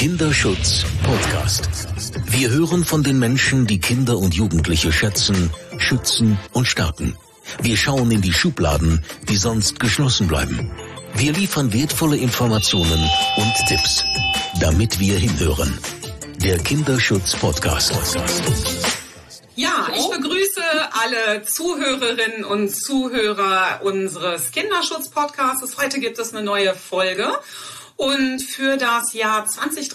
Kinderschutz Podcast. Wir hören von den Menschen, die Kinder und Jugendliche schätzen, schützen und stärken. Wir schauen in die Schubladen, die sonst geschlossen bleiben. Wir liefern wertvolle Informationen und Tipps, damit wir hinhören. Der Kinderschutz Podcast. Ja, ich begrüße alle Zuhörerinnen und Zuhörer unseres Kinderschutz-Podcasts. Heute gibt es eine neue Folge. Und für das Jahr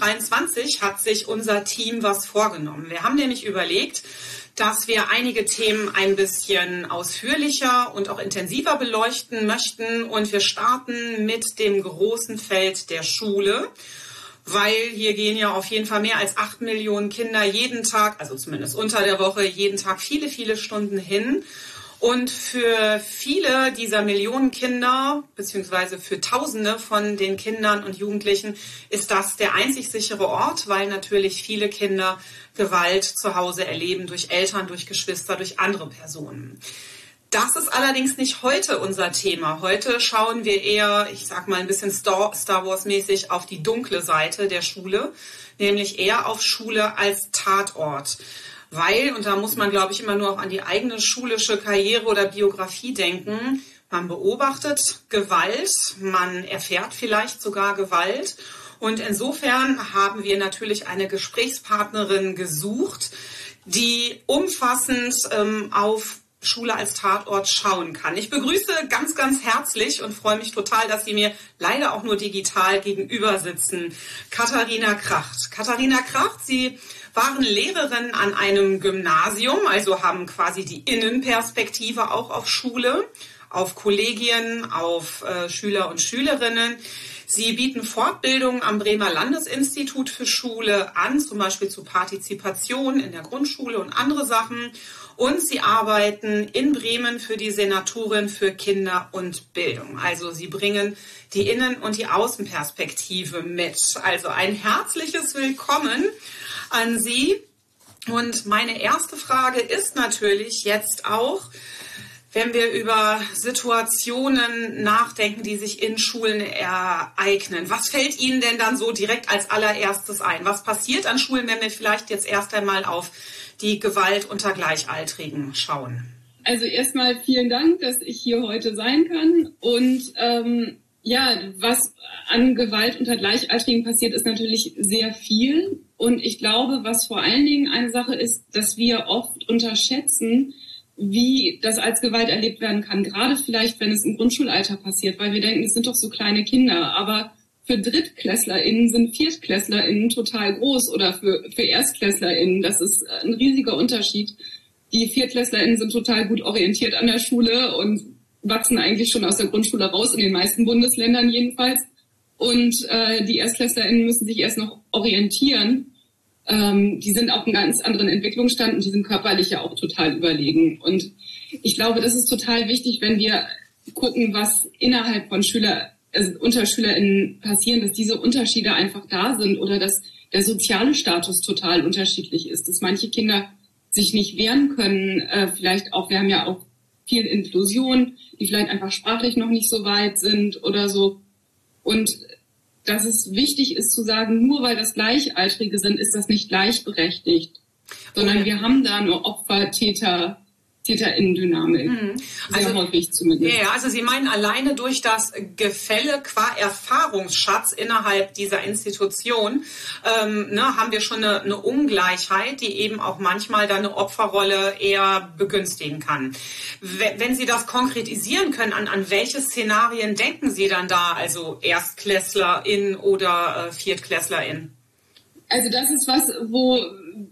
2023 hat sich unser Team was vorgenommen. Wir haben nämlich überlegt, dass wir einige Themen ein bisschen ausführlicher und auch intensiver beleuchten möchten. Und wir starten mit dem großen Feld der Schule. Weil hier gehen ja auf jeden Fall mehr als 8 Millionen Kinder jeden Tag, also zumindest unter der Woche, jeden Tag viele, viele Stunden hin. Und für viele dieser Millionen Kinder, beziehungsweise für Tausende von den Kindern und Jugendlichen, ist das der einzig sichere Ort, weil natürlich viele Kinder Gewalt zu Hause erleben durch Eltern, durch Geschwister, durch andere Personen. Das ist allerdings nicht heute unser Thema. Heute schauen wir eher, ich sag mal ein bisschen Star Wars-mäßig, auf die dunkle Seite der Schule, nämlich eher auf Schule als Tatort. Weil, und da muss man, glaube ich, immer nur auch an die eigene schulische Karriere oder Biografie denken, man beobachtet Gewalt, man erfährt vielleicht sogar Gewalt. Und insofern haben wir natürlich eine Gesprächspartnerin gesucht, die umfassend auf Schule als Tatort schauen kann. Ich begrüße ganz, ganz herzlich und freue mich total, dass Sie mir leider auch nur digital gegenüber sitzen. Katharina Kracht. Katharina Kracht, Sie waren Lehrerin an einem Gymnasium, also haben quasi die Innenperspektive auch auf Schule, auf Kollegien, auf Schüler und Schülerinnen. Sie bieten Fortbildungen am Bremer Landesinstitut für Schule an, zum Beispiel zu Partizipation in der Grundschule und andere Sachen. Und Sie arbeiten in Bremen für die Senatorin für Kinder und Bildung. Also Sie bringen die Innen- und die Außenperspektive mit. Also ein herzliches Willkommen an Sie. Und meine erste Frage ist natürlich jetzt auch, wenn wir über Situationen nachdenken, die sich in Schulen ereignen. Was fällt Ihnen denn dann so direkt als allererstes ein? Was passiert an Schulen, wenn wir vielleicht jetzt erst einmal auf die Gewalt unter Gleichaltrigen schauen? Also erstmal vielen Dank, dass ich hier heute sein kann. Und was an Gewalt unter Gleichaltrigen passiert, ist natürlich sehr viel. Und ich glaube, was vor allen Dingen eine Sache ist, dass wir oft unterschätzen, wie das als Gewalt erlebt werden kann. Gerade vielleicht, wenn es im Grundschulalter passiert, weil wir denken, es sind doch so kleine Kinder. Aber für DrittklässlerInnen sind ViertklässlerInnen total groß oder für ErstklässlerInnen. Das ist ein riesiger Unterschied. Die ViertklässlerInnen sind total gut orientiert an der Schule und wachsen eigentlich schon aus der Grundschule raus, in den meisten Bundesländern jedenfalls. Und die ErstklässlerInnen müssen sich erst noch orientieren. Die sind auf einem ganz anderen Entwicklungsstand und die sind körperlich ja auch total überlegen. Und ich glaube, das ist total wichtig, wenn wir gucken, was innerhalb von unter SchülerInnen passieren, dass diese Unterschiede einfach da sind oder dass der soziale Status total unterschiedlich ist, dass manche Kinder sich nicht wehren können, vielleicht auch, wir haben ja auch viel Inklusion, die vielleicht einfach sprachlich noch nicht so weit sind oder so. Und dass es wichtig ist zu sagen, nur weil das Gleichaltrige sind, ist das nicht gleichberechtigt, sondern wir haben da eine Täter-Innen-Dynamik, sehr häufig zumindest. Ja, also Sie meinen, alleine durch das Gefälle qua Erfahrungsschatz innerhalb dieser Institution haben wir schon eine Ungleichheit, die eben auch manchmal dann eine Opferrolle eher begünstigen kann. Wenn Sie das konkretisieren können, an welche Szenarien denken Sie dann da, also ErstklässlerInnen oder ViertklässlerInnen? Also das ist was, wo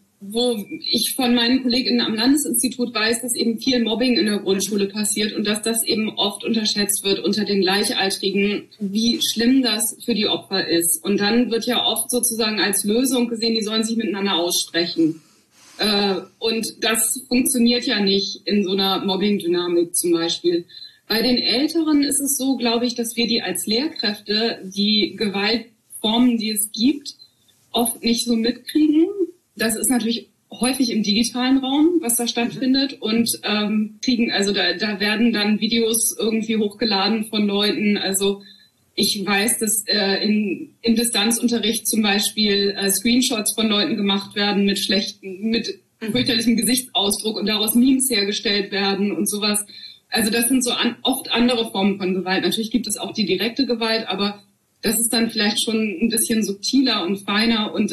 ich von meinen KollegInnen am Landesinstitut weiß, dass eben viel Mobbing in der Grundschule passiert und dass das eben oft unterschätzt wird unter den Gleichaltrigen, wie schlimm das für die Opfer ist. Und dann wird ja oft sozusagen als Lösung gesehen, die sollen sich miteinander aussprechen. Und das funktioniert ja nicht in so einer Mobbing-Dynamik zum Beispiel. Bei den Älteren ist es so, glaube ich, dass wir die als Lehrkräfte die Gewaltformen, die es gibt, oft nicht so mitkriegen. Das ist natürlich häufig im digitalen Raum, was da stattfindet und da werden dann Videos irgendwie hochgeladen von Leuten. Also Ich weiß, dass im Distanzunterricht zum Beispiel Screenshots von Leuten gemacht werden mit fürchterlichem Gesichtsausdruck und daraus Memes hergestellt werden und sowas. Also das sind so oft andere Formen von Gewalt. Natürlich gibt es auch die direkte Gewalt, aber das ist dann vielleicht schon ein bisschen subtiler und feiner. Und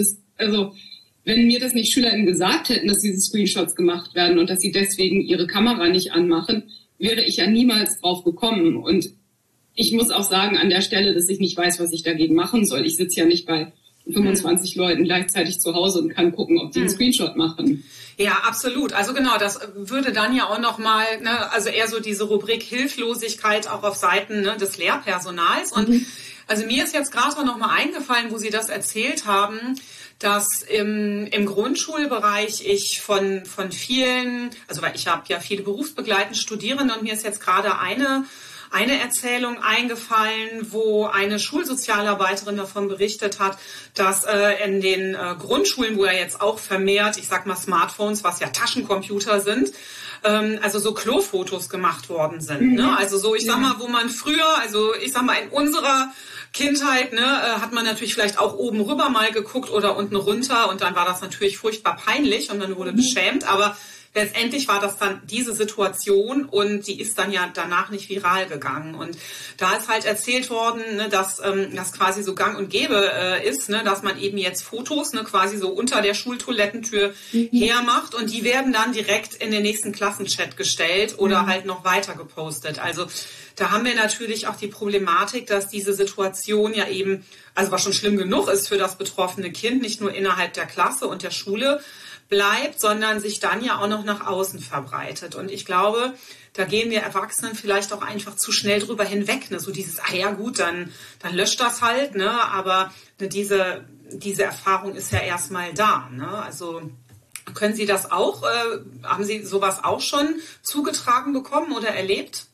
wenn mir das nicht SchülerInnen gesagt hätten, dass diese Screenshots gemacht werden und dass sie deswegen ihre Kamera nicht anmachen, wäre ich ja niemals drauf gekommen. Und ich muss auch sagen an der Stelle, dass ich nicht weiß, was ich dagegen machen soll. Ich sitze ja nicht bei 25 Leuten gleichzeitig zu Hause und kann gucken, ob die einen Screenshot machen. Ja, absolut. Also genau, das würde dann ja auch nochmal, also eher so diese Rubrik Hilflosigkeit auch auf Seiten des Lehrpersonals. Und also mir ist jetzt gerade noch mal eingefallen, wo Sie das erzählt haben, dass im Grundschulbereich ich von vielen, also weil ich habe ja viele berufsbegleitende Studierende und mir ist jetzt gerade eine Erzählung eingefallen, wo eine Schulsozialarbeiterin davon berichtet hat, dass in den Grundschulen, wo ja jetzt auch vermehrt, ich sag mal Smartphones, was ja Taschencomputer sind, also so Klofotos gemacht worden sind. Ne? Also so, ich sag mal, wo man früher, also ich sag mal in unserer Kindheit, hat man natürlich vielleicht auch oben rüber mal geguckt oder unten runter und dann war das natürlich furchtbar peinlich und man wurde beschämt, aber letztendlich war das dann diese Situation und die ist dann ja danach nicht viral gegangen. Und da ist halt erzählt worden, dass das quasi so gang und gäbe ist, dass man eben jetzt Fotos quasi so unter der Schultoilettentür hermacht und die werden dann direkt in den nächsten Klassenchat gestellt oder halt noch weiter gepostet. Also da haben wir natürlich auch die Problematik, dass diese Situation ja eben, also was schon schlimm genug ist für das betroffene Kind, nicht nur innerhalb der Klasse und der Schule bleibt, sondern sich dann ja auch noch nach außen verbreitet. Und ich glaube, da gehen wir Erwachsenen vielleicht auch einfach zu schnell drüber hinweg. So dieses, ja gut, dann löscht das halt. Aber diese Erfahrung ist ja erstmal da. Also können Sie das auch, haben Sie sowas auch schon zugetragen bekommen oder erlebt?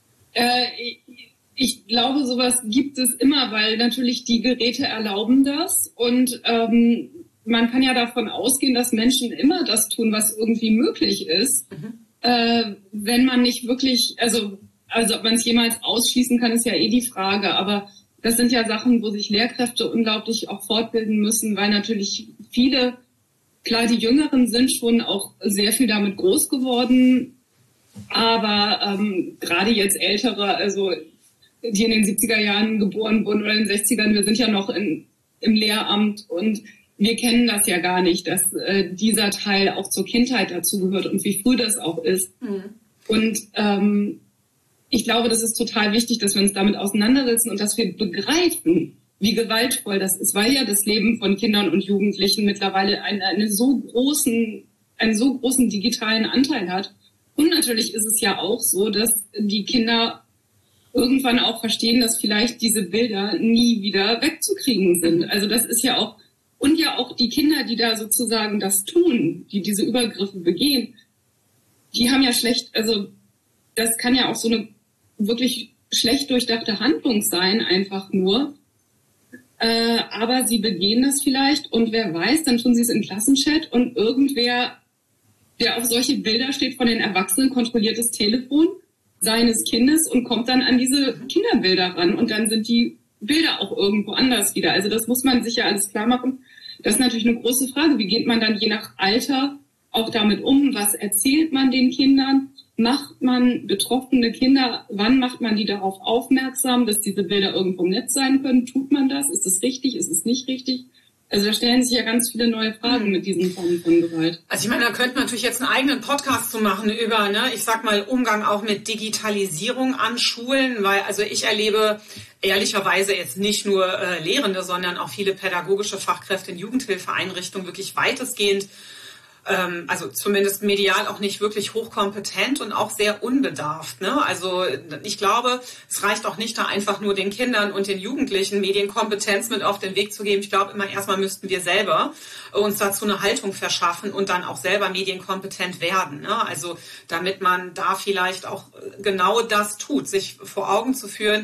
Ich glaube, sowas gibt es immer, weil natürlich die Geräte erlauben das und man kann ja davon ausgehen, dass Menschen immer das tun, was irgendwie möglich ist. Wenn man nicht wirklich, also ob man es jemals ausschließen kann, ist ja eh die Frage. Aber das sind ja Sachen, wo sich Lehrkräfte unglaublich auch fortbilden müssen, weil natürlich viele, klar, die Jüngeren sind schon auch sehr viel damit groß geworden. Aber gerade jetzt Ältere, also die in den 70er Jahren geboren wurden oder in den 60ern, wir sind ja noch im Lehramt und wir kennen das ja gar nicht, dass dieser Teil auch zur Kindheit dazugehört und wie früh das auch ist. Und ich glaube, das ist total wichtig, dass wir uns damit auseinandersetzen und dass wir begreifen, wie gewaltvoll das ist, weil ja das Leben von Kindern und Jugendlichen mittlerweile einen so großen digitalen Anteil hat. Und natürlich ist es ja auch so, dass die Kinder irgendwann auch verstehen, dass vielleicht diese Bilder nie wieder wegzukriegen sind. Also das ist ja auch, und ja auch die Kinder, die da sozusagen das tun, die diese Übergriffe begehen, die haben ja also das kann ja auch so eine wirklich schlecht durchdachte Handlung sein, einfach nur. Aber sie begehen das vielleicht und wer weiß, dann tun sie es im Klassenchat und irgendwer, der auf solche Bilder steht, von den Erwachsenen kontrolliert das Telefon seines Kindes und kommt dann an diese Kinderbilder ran und dann sind die Bilder auch irgendwo anders wieder. Also das muss man sich ja alles klar machen. Das ist natürlich eine große Frage. Wie geht man dann je nach Alter auch damit um? Was erzählt man den Kindern? Macht man betroffene Kinder, wann macht man die darauf aufmerksam, dass diese Bilder irgendwo im Netz sein können? Tut man das? Ist es richtig? Ist es nicht richtig? Also da stellen sich ja ganz viele neue Fragen mit diesen Formen von Gewalt. Also ich meine, da könnte man natürlich jetzt einen eigenen Podcast zu machen über, ich sag mal, Umgang auch mit Digitalisierung an Schulen, weil also ich erlebe ehrlicherweise jetzt nicht nur Lehrende, sondern auch viele pädagogische Fachkräfte in Jugendhilfeeinrichtungen wirklich weitestgehend, also zumindest medial auch nicht wirklich hochkompetent und auch sehr unbedarft. Also ich glaube, es reicht auch nicht, da einfach nur den Kindern und den Jugendlichen Medienkompetenz mit auf den Weg zu geben. Ich glaube, immer erstmal müssten wir selber uns dazu eine Haltung verschaffen und dann auch selber medienkompetent werden. Also damit man da vielleicht auch genau das tut, sich vor Augen zu führen,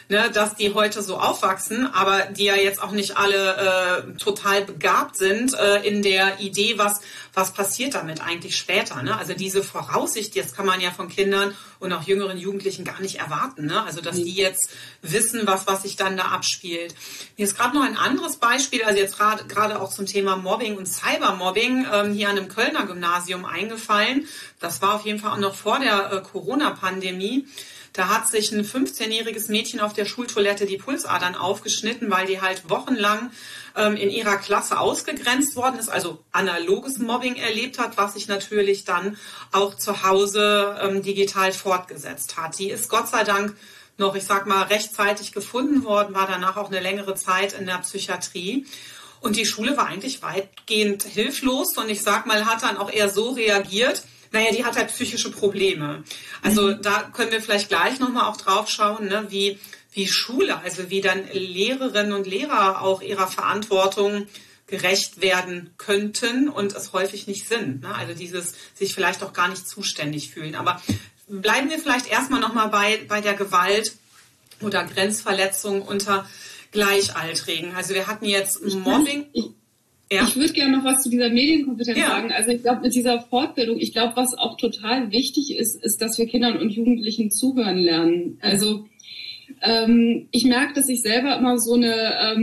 ne, dass die heute so aufwachsen, aber die ja jetzt auch nicht alle total begabt sind in der Idee, was passiert damit eigentlich später. Ne? Also diese Voraussicht, das kann man ja von Kindern und auch jüngeren Jugendlichen gar nicht erwarten. Ne? Also dass die jetzt wissen, was sich dann da abspielt. Mir ist gerade noch ein anderes Beispiel, also jetzt gerade auch zum Thema Mobbing und Cybermobbing hier an einem Kölner Gymnasium eingefallen. Das war auf jeden Fall auch noch vor der Corona-Pandemie. Da hat sich ein 15-jähriges Mädchen auf der Schultoilette die Pulsadern aufgeschnitten, weil die halt wochenlang in ihrer Klasse ausgegrenzt worden ist, also analoges Mobbing erlebt hat, was sich natürlich dann auch zu Hause digital fortgesetzt hat. Die ist Gott sei Dank noch, ich sag mal, rechtzeitig gefunden worden, war danach auch eine längere Zeit in der Psychiatrie. Und die Schule war eigentlich weitgehend hilflos und ich sag mal, hat dann auch eher so reagiert, naja, die hat halt psychische Probleme. Also da können wir vielleicht gleich nochmal auch drauf schauen, ne, wie Schule, also wie dann Lehrerinnen und Lehrer auch ihrer Verantwortung gerecht werden könnten und es häufig nicht sind. Ne? Also dieses sich vielleicht auch gar nicht zuständig fühlen. Aber bleiben wir vielleicht erstmal nochmal bei der Gewalt oder Grenzverletzung unter Gleichaltrigen. Also wir hatten jetzt Mobbing. Ich würde gerne noch was zu dieser Medienkompetenz sagen. Also ich glaube, mit dieser Fortbildung, ich glaube, was auch total wichtig ist, dass wir Kindern und Jugendlichen zuhören lernen. Also ich merke, dass ich selber immer so eine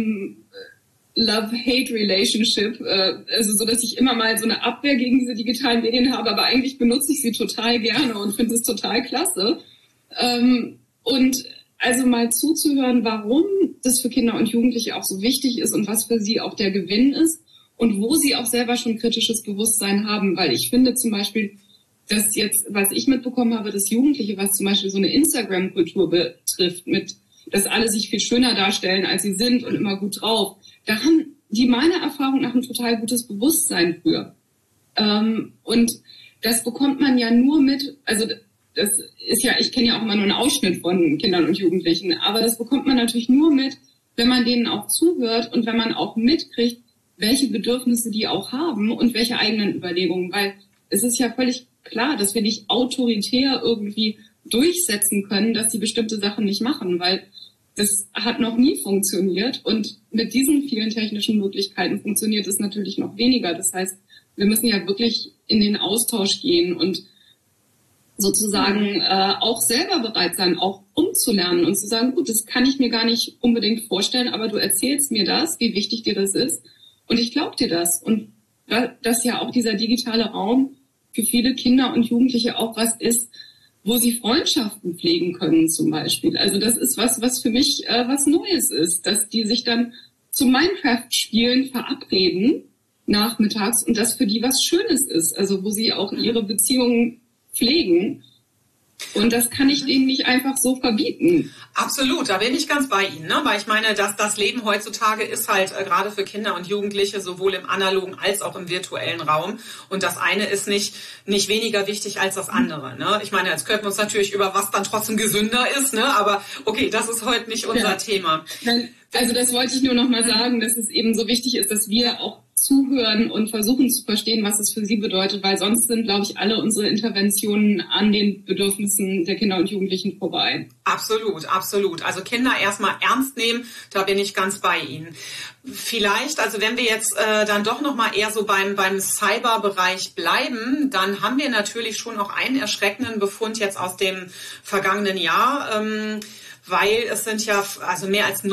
Love-Hate-Relationship, also so, dass ich immer mal so eine Abwehr gegen diese digitalen Medien habe, aber eigentlich benutze ich sie total gerne und finde es total klasse. Und also mal zuzuhören, warum das für Kinder und Jugendliche auch so wichtig ist und was für sie auch der Gewinn ist und wo sie auch selber schon kritisches Bewusstsein haben. Weil ich finde zum Beispiel, dass jetzt, was ich mitbekommen habe, dass Jugendliche, was zum Beispiel so eine Instagram-Kultur betrifft, dass alle sich viel schöner darstellen, als sie sind und immer gut drauf, da haben die meiner Erfahrung nach ein total gutes Bewusstsein für. Und das bekommt man ja nur mit, also das ist ja, ich kenne ja auch immer nur einen Ausschnitt von Kindern und Jugendlichen, aber das bekommt man natürlich nur mit, wenn man denen auch zuhört und wenn man auch mitkriegt, welche Bedürfnisse die auch haben und welche eigenen Überlegungen, weil es ist ja völlig klar, dass wir nicht autoritär irgendwie durchsetzen können, dass sie bestimmte Sachen nicht machen, weil das hat noch nie funktioniert und mit diesen vielen technischen Möglichkeiten funktioniert es natürlich noch weniger. Das heißt, wir müssen ja wirklich in den Austausch gehen und sozusagen auch selber bereit sein, auch umzulernen und zu sagen, gut, das kann ich mir gar nicht unbedingt vorstellen, aber du erzählst mir das, wie wichtig dir das ist und ich glaube dir das. Und dass ja auch dieser digitale Raum für viele Kinder und Jugendliche auch was ist, wo sie Freundschaften pflegen können zum Beispiel. Also das ist was für mich was Neues ist, dass die sich dann zum Minecraft-Spielen verabreden nachmittags und das für die was Schönes ist, also wo sie auch ihre Beziehungen pflegen. Und das kann ich denen nicht einfach so verbieten. Absolut, da bin ich ganz bei Ihnen. Ne? Weil ich meine, dass das Leben heutzutage ist halt gerade für Kinder und Jugendliche sowohl im analogen als auch im virtuellen Raum. Und das eine ist nicht weniger wichtig als das andere. Ne? Ich meine, jetzt könnten wir uns natürlich über was dann trotzdem gesünder ist. Ne? Aber okay, das ist heute nicht unser Thema. Also das wollte ich nur noch mal sagen, dass es eben so wichtig ist, dass wir auch zuhören und versuchen zu verstehen, was es für sie bedeutet, weil sonst sind, glaube ich, alle unsere Interventionen an den Bedürfnissen der Kinder und Jugendlichen vorbei. Absolut, absolut. Also Kinder erstmal ernst nehmen, da bin ich ganz bei Ihnen. Vielleicht, also wenn wir jetzt dann doch nochmal eher so beim Cyberbereich bleiben, dann haben wir natürlich schon auch einen erschreckenden Befund jetzt aus dem vergangenen Jahr, weil es sind ja also mehr als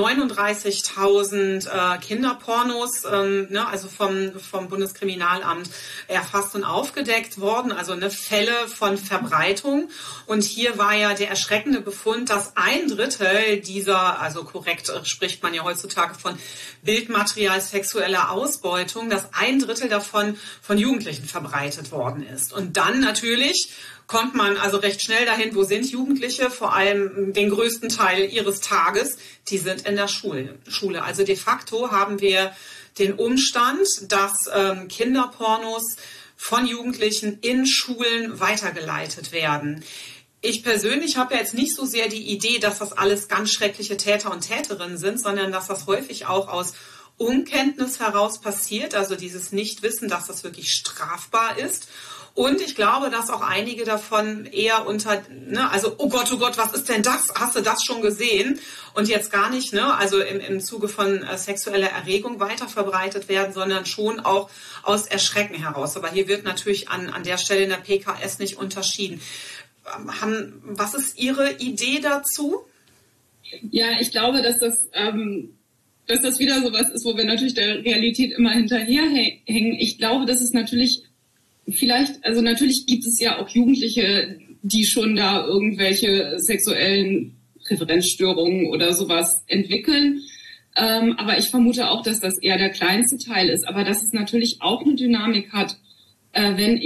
39.000 Kinderpornos, also vom Bundeskriminalamt erfasst und aufgedeckt worden, also Fälle von Verbreitung. Und hier war ja der erschreckende Befund, dass 1/3 dieser, also korrekt spricht man ja heutzutage von Bildmaterial sexueller Ausbeutung, dass 1/3 davon von Jugendlichen verbreitet worden ist. Und dann natürlich kommt man also recht schnell dahin, wo sind Jugendliche, vor allem den größten Teil ihres Tages, die sind in der Schule. Also de facto haben wir den Umstand, dass Kinderpornos von Jugendlichen in Schulen weitergeleitet werden. Ich persönlich habe ja jetzt nicht so sehr die Idee, dass das alles ganz schreckliche Täter und Täterinnen sind, sondern dass das häufig auch aus Unkenntnis heraus passiert, also dieses Nichtwissen, dass das wirklich strafbar ist. Und ich glaube, dass auch einige davon eher also oh Gott, was ist denn das? Hast du das schon gesehen? Und jetzt gar nicht, also im Zuge von sexueller Erregung weiter verbreitet werden, sondern schon auch aus Erschrecken heraus. Aber hier wird natürlich an der Stelle in der PKS nicht unterschieden. Was ist Ihre Idee dazu? Ja, ich glaube, dass das wieder sowas ist, wo wir natürlich der Realität immer hinterherhängen. Ich glaube, dass es natürlich natürlich gibt es ja auch Jugendliche, die schon da irgendwelche sexuellen Präferenzstörungen oder sowas entwickeln. Aber ich vermute auch, dass das eher der kleinste Teil ist. Aber dass es natürlich auch eine Dynamik hat, wenn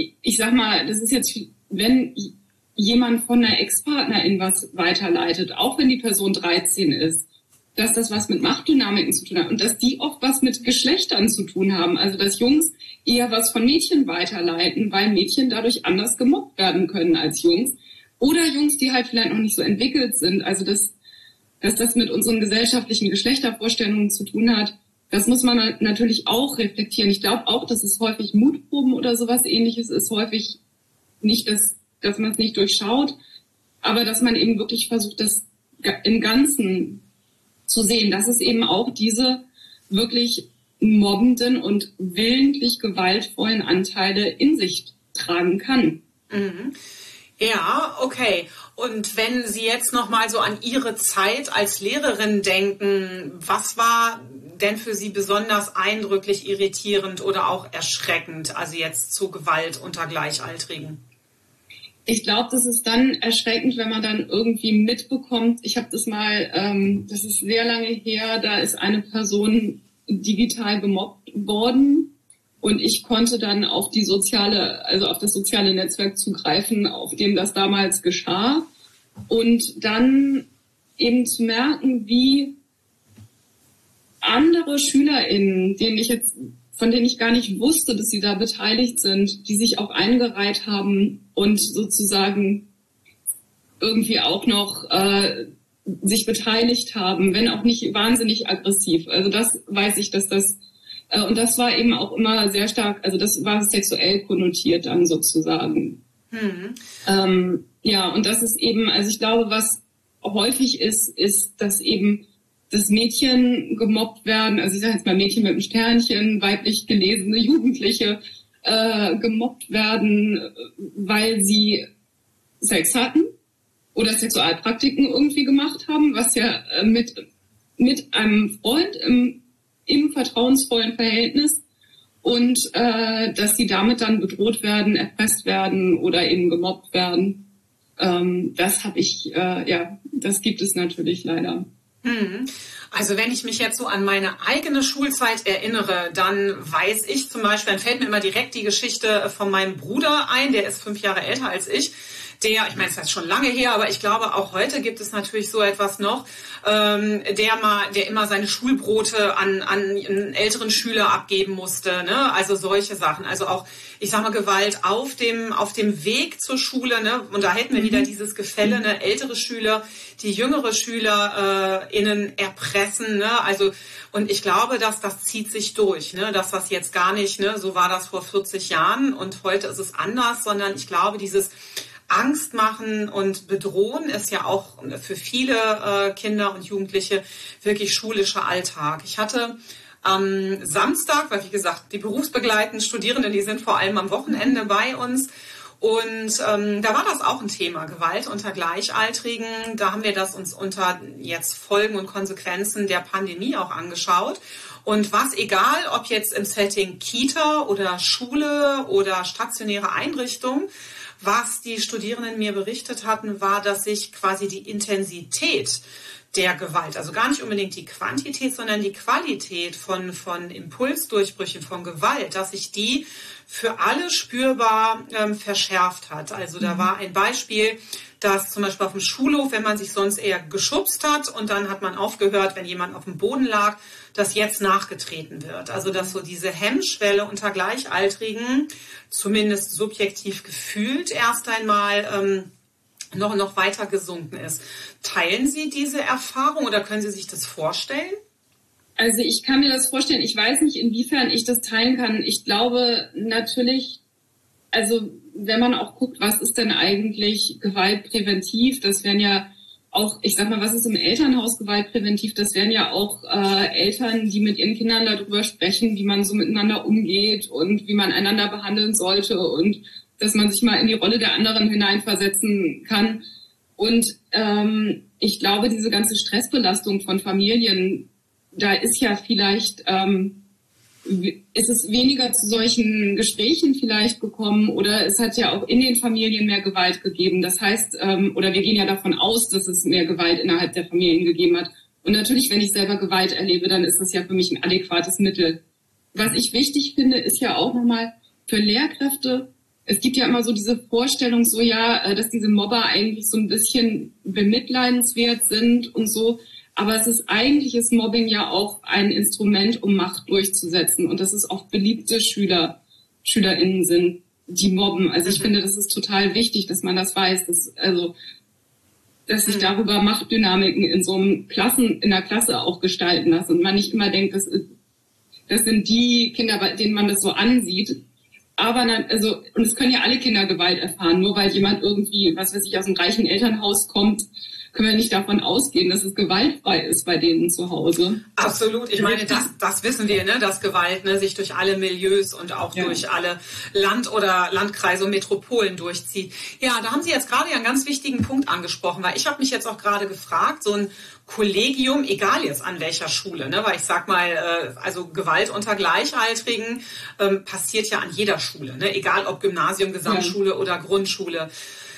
jemand von einer Ex-Partnerin was weiterleitet, auch wenn die Person 13 ist, dass das was mit Machtdynamiken zu tun hat und dass die oft was mit Geschlechtern zu tun haben. Also dass Jungs eher was von Mädchen weiterleiten, weil Mädchen dadurch anders gemobbt werden können als Jungs. Oder Jungs, die halt vielleicht noch nicht so entwickelt sind. Also dass das mit unseren gesellschaftlichen Geschlechtervorstellungen zu tun hat, das muss man natürlich auch reflektieren. Ich glaube auch, dass es häufig Mutproben oder sowas Ähnliches ist, häufig nicht, dass man es nicht durchschaut, aber dass man eben wirklich versucht, das im Ganzen zu sehen, dass es eben auch diese wirklich mobbenden und willentlich gewaltvollen Anteile in sich tragen kann. Mhm. Ja, okay. Und wenn Sie jetzt noch mal so an Ihre Zeit als Lehrerin denken, was war denn für Sie besonders eindrücklich, irritierend oder auch erschreckend, also jetzt zu Gewalt unter Gleichaltrigen? Ich glaube, das ist dann erschreckend, wenn man dann irgendwie mitbekommt, ich habe das mal, das ist sehr lange her, da ist eine Person digital gemobbt worden und ich konnte dann auf auf das soziale Netzwerk zugreifen, auf dem das damals geschah und dann eben zu merken, wie andere SchülerInnen, von denen ich gar nicht wusste, dass sie da beteiligt sind, die sich auch eingereiht haben und sozusagen irgendwie auch noch sich beteiligt haben, wenn auch nicht wahnsinnig aggressiv. Also das weiß ich, dass das, und das war eben auch immer sehr stark, also das war sexuell konnotiert dann sozusagen. Ja, und das ist eben, also ich glaube, was häufig ist, dass eben dass Mädchen gemobbt werden, also ich sage jetzt mal Mädchen mit einem Sternchen, weiblich gelesene Jugendliche gemobbt werden, weil sie Sex hatten oder Sexualpraktiken irgendwie gemacht haben, was ja mit einem Freund im vertrauensvollen Verhältnis und dass sie damit dann bedroht werden, erpresst werden oder eben gemobbt werden. Das das gibt es natürlich leider. Also wenn ich mich jetzt so an meine eigene Schulzeit erinnere, dann weiß ich zum Beispiel, dann fällt mir immer direkt die Geschichte von meinem Bruder ein, der ist 5 Jahre älter als ich. Ich meine, es ist schon lange her, aber ich glaube, auch heute gibt es natürlich so etwas noch, der immer seine Schulbrote an einen älteren Schüler abgeben musste, ne? Also solche Sachen. Also auch, ich sag mal, Gewalt auf dem Weg zur Schule, ne? Und da hätten wir wieder dieses Gefälle, ne? Ältere Schüler, die jüngere SchülerInnen erpressen, ne? Also, und ich glaube, dass das zieht sich durch, ne? Dass das jetzt gar nicht, ne? So war das vor 40 Jahren und heute ist es anders, sondern ich glaube, dieses Angst machen und bedrohen ist ja auch für viele Kinder und Jugendliche wirklich schulischer Alltag. Ich hatte am Samstag, weil wie gesagt, die berufsbegleitenden Studierenden, die sind vor allem am Wochenende bei uns. Und da war das auch ein Thema, Gewalt unter Gleichaltrigen. Da haben wir das uns unter jetzt Folgen und Konsequenzen der Pandemie auch angeschaut. Und was egal, ob jetzt im Setting Kita oder Schule oder stationäre Einrichtung, was die Studierenden mir berichtet hatten, war, dass sich quasi die Intensität der Gewalt, also gar nicht unbedingt die Quantität, sondern die Qualität von Impulsdurchbrüchen, von Gewalt, dass sich die für alle spürbar verschärft hat. Also da war ein Beispiel, dass zum Beispiel auf dem Schulhof, wenn man sich sonst eher geschubst hat und dann hat man aufgehört, wenn jemand auf dem Boden lag, dass jetzt nachgetreten wird. Also dass so diese Hemmschwelle unter Gleichaltrigen, zumindest subjektiv gefühlt, erst einmal noch weiter gesunken ist. Teilen Sie diese Erfahrung oder können Sie sich das vorstellen? Also ich kann mir das vorstellen, ich weiß nicht, inwiefern ich das teilen kann. Ich glaube natürlich, also wenn man auch guckt, was ist denn eigentlich gewaltpräventiv, das wären ja auch, ich sag mal, was ist im Elternhaus gewaltpräventiv, das wären ja auch Eltern, die mit ihren Kindern darüber sprechen, wie man so miteinander umgeht und wie man einander behandeln sollte und dass man sich mal in die Rolle der anderen hineinversetzen kann. Und ich glaube, diese ganze Stressbelastung von Familien, da ist ja vielleicht, ist es weniger zu solchen Gesprächen vielleicht gekommen oder es hat ja auch in den Familien mehr Gewalt gegeben. Das heißt, oder wir gehen ja davon aus, dass es mehr Gewalt innerhalb der Familien gegeben hat. Und natürlich, wenn ich selber Gewalt erlebe, dann ist das ja für mich ein adäquates Mittel. Was ich wichtig finde, ist ja auch nochmal für Lehrkräfte, es gibt ja immer so diese Vorstellung, so ja, dass diese Mobber eigentlich so ein bisschen bemitleidenswert sind und so. Aber es ist eigentlich ist Mobbing ja auch ein Instrument, um Macht durchzusetzen. Und dass es oft beliebte SchülerInnen sind, die mobben. Also ich finde, das ist total wichtig, dass man das weiß. Dass sich darüber Machtdynamiken in der Klasse auch gestalten lassen. Und man nicht immer denkt, das sind die Kinder, bei denen man das so ansieht. Aber und es können ja alle Kinder Gewalt erfahren. Nur weil jemand irgendwie, was weiß ich, aus einem reichen Elternhaus kommt, können wir nicht davon ausgehen, dass es gewaltfrei ist bei denen zu Hause. Absolut. Ich meine, das wissen wir, ne, dass Gewalt sich durch alle Milieus und auch durch alle Landkreise und Metropolen durchzieht. Ja, da haben Sie jetzt gerade einen ganz wichtigen Punkt angesprochen, weil ich habe mich jetzt auch gerade gefragt, so ein Kollegium, egal jetzt an welcher Schule, ne, weil ich sag mal, also Gewalt unter Gleichaltrigen passiert ja an jeder Schule, ne, egal ob Gymnasium, Gesamtschule oder Grundschule.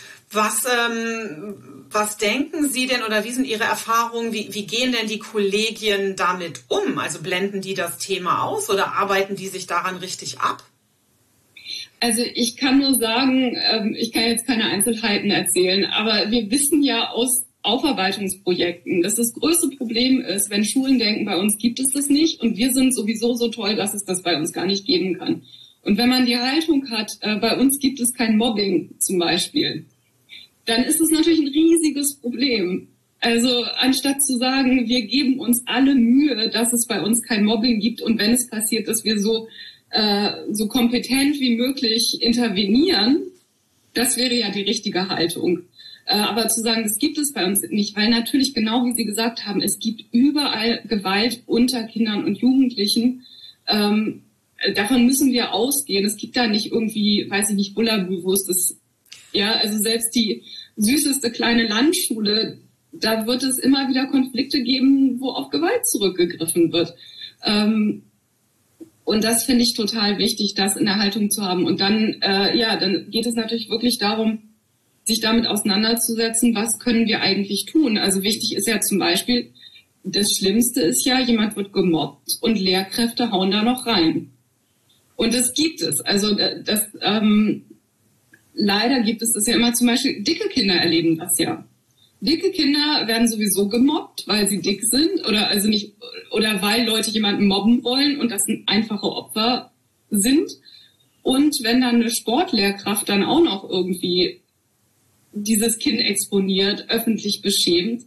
Was denken Sie denn oder wie sind Ihre Erfahrungen? Wie gehen denn die Kollegien damit um? Also blenden die das Thema aus oder arbeiten die sich daran richtig ab? Also ich kann nur sagen, ich kann jetzt keine Einzelheiten erzählen, aber wir wissen ja aus Aufarbeitungsprojekten, dass das größte Problem ist, wenn Schulen denken, bei uns gibt es das nicht und wir sind sowieso so toll, dass es das bei uns gar nicht geben kann. Und wenn man die Haltung hat, bei uns gibt es kein Mobbing zum Beispiel, dann ist es natürlich ein riesiges Problem. Also anstatt zu sagen, wir geben uns alle Mühe, dass es bei uns kein Mobbing gibt und wenn es passiert, dass wir so kompetent wie möglich intervenieren, das wäre ja die richtige Haltung. Aber zu sagen, das gibt es bei uns nicht, weil natürlich genau wie Sie gesagt haben, es gibt überall Gewalt unter Kindern und Jugendlichen. Davon müssen wir ausgehen. Es gibt da nicht irgendwie, weiß ich nicht, Bullabü, wo es das, ja, also selbst die süßeste kleine Landschule, da wird es immer wieder Konflikte geben, wo auf Gewalt zurückgegriffen wird. Und das finde ich total wichtig, das in der Haltung zu haben. Und dann, dann geht es natürlich wirklich darum, sich damit auseinanderzusetzen, was können wir eigentlich tun. Also wichtig ist ja zum Beispiel, das Schlimmste ist ja, jemand wird gemobbt und Lehrkräfte hauen da noch rein. Und das gibt es. Also leider gibt es das ja immer, zum Beispiel dicke Kinder erleben das ja. Dicke Kinder werden sowieso gemobbt, weil sie dick sind oder weil Leute jemanden mobben wollen und das einfache Opfer sind. Und wenn dann eine Sportlehrkraft dann auch noch irgendwie dieses Kind exponiert, öffentlich beschämt,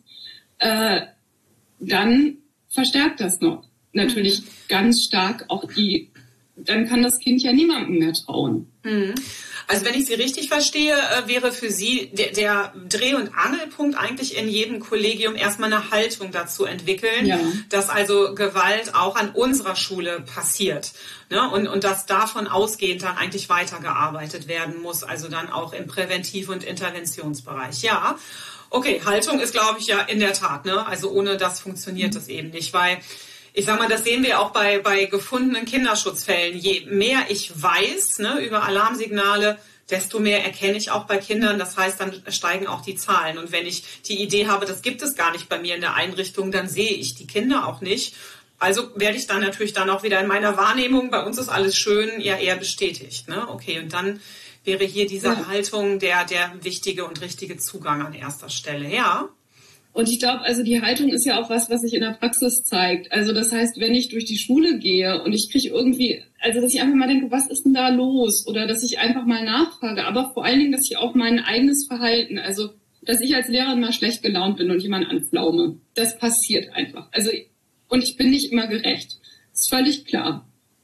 dann verstärkt das noch natürlich ganz stark auch dann kann das Kind ja niemandem mehr trauen. Also wenn ich Sie richtig verstehe, wäre für Sie der Dreh- und Angelpunkt eigentlich in jedem Kollegium erstmal eine Haltung dazu entwickeln, dass also Gewalt auch an unserer Schule passiert, ne? Und dass davon ausgehend dann eigentlich weitergearbeitet werden muss, also dann auch im Präventiv- und Interventionsbereich. Ja, okay, Haltung ist, glaube ich, ja in der Tat, ne? Also ohne das funktioniert das eben nicht, weil ich sag mal, das sehen wir auch bei gefundenen Kinderschutzfällen. Je mehr ich weiß, ne, über Alarmsignale, desto mehr erkenne ich auch bei Kindern. Das heißt, dann steigen auch die Zahlen. Und wenn ich die Idee habe, das gibt es gar nicht bei mir in der Einrichtung, dann sehe ich die Kinder auch nicht. Also werde ich dann natürlich dann auch wieder in meiner Wahrnehmung, bei uns ist alles schön, ja eher bestätigt. Ne? Okay, und dann wäre hier diese Haltung der wichtige und richtige Zugang an erster Stelle. Ja. Und ich glaube, also die Haltung ist ja auch was sich in der Praxis zeigt. Also das heißt, wenn ich durch die Schule gehe und ich kriege irgendwie, also dass ich einfach mal denke, was ist denn da los? Oder dass ich einfach mal nachfrage. Aber vor allen Dingen, dass ich auch mein eigenes Verhalten, also dass ich als Lehrerin mal schlecht gelaunt bin und jemanden anpflaume. Das passiert einfach. Also und ich bin nicht immer gerecht. Das ist völlig klar.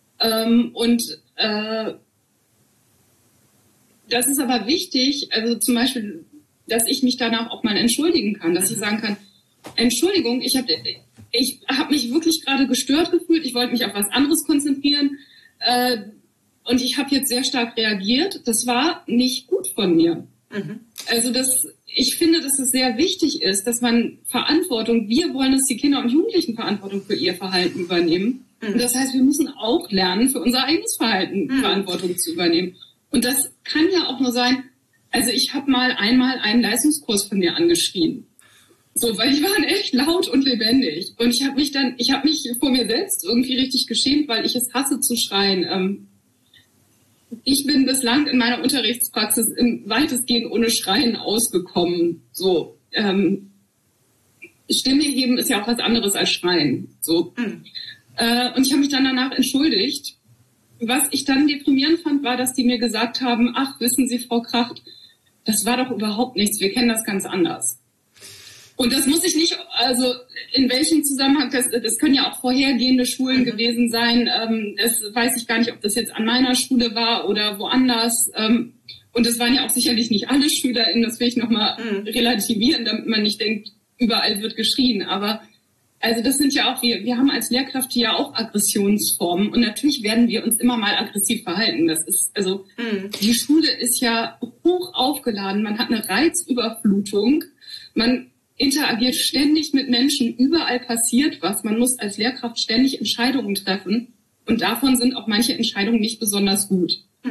Das ist aber wichtig, also zum Beispiel, dass ich mich danach auch mal entschuldigen kann, dass ich sagen kann, Entschuldigung, ich hab mich wirklich gerade gestört gefühlt, ich wollte mich auf was anderes konzentrieren und ich habe jetzt sehr stark reagiert. Das war nicht gut von mir. Also ich finde, dass es sehr wichtig ist, dass man Verantwortung, wir wollen, dass die Kinder und Jugendlichen Verantwortung für ihr Verhalten übernehmen. Und das heißt, wir müssen auch lernen, für unser eigenes Verhalten Verantwortung zu übernehmen. Und das kann ja auch nur sein, also ich habe einmal einen Leistungskurs von mir angeschrien. So, weil die waren echt laut und lebendig. Und ich habe mich vor mir selbst irgendwie richtig geschämt, weil ich es hasse zu schreien. Ich bin bislang in meiner Unterrichtspraxis weitestgehend ohne Schreien ausgekommen. So, Stimme heben ist ja auch was anderes als Schreien. So. Und ich habe mich dann danach entschuldigt. Was ich dann deprimierend fand, war, dass die mir gesagt haben, ach, wissen Sie, Frau Kracht, das war doch überhaupt nichts, wir kennen das ganz anders. Und das muss ich nicht, also in welchem Zusammenhang, das können ja auch vorhergehende Schulen gewesen sein, das weiß ich gar nicht, ob das jetzt an meiner Schule war oder woanders. Und das waren ja auch sicherlich nicht alle SchülerInnen, das will ich nochmal relativieren, damit man nicht denkt, überall wird geschrien, aber also das sind ja auch, wir haben als Lehrkräfte ja auch Aggressionsformen und natürlich werden wir uns immer mal aggressiv verhalten. Das ist, also die Schule ist ja hoch aufgeladen, man hat eine Reizüberflutung, man interagiert ständig mit Menschen, überall passiert was, man muss als Lehrkraft ständig Entscheidungen treffen und davon sind auch manche Entscheidungen nicht besonders gut.